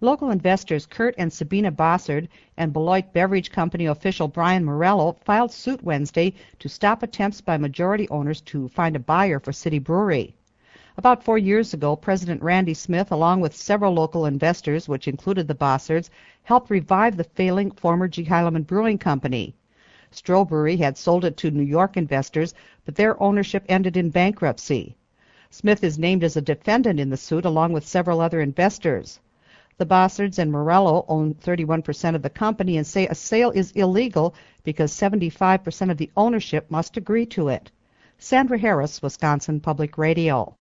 Local investors Kurt and Sabina Bossard and Beloit Beverage Company official Brian Morello filed suit Wednesday to stop attempts by majority owners to find a buyer for City Brewery. About 4 years ago, President Randy Smith, along with several local investors, which included the Bossards, helped revive the failing former G. Heilemann Brewing Company. Stroh Brewery had sold it to New York investors, but their ownership ended in bankruptcy. Smith is named as a defendant in the suit along with several other investors. The Bossards and Morello own 31% of the company and say a sale is illegal because 75% of the ownership must agree to it. Sandra Harris, Wisconsin Public Radio.